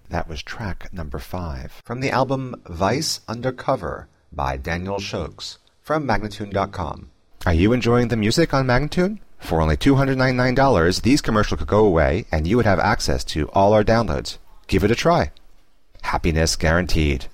That was track number 5 from the album Vice Undercover by Daniel Shokes from Magnatune.com. Are you enjoying the music on Magnatune? For only $299, these commercials could go away and you would have access to all our downloads. Give it a try. Happiness guaranteed.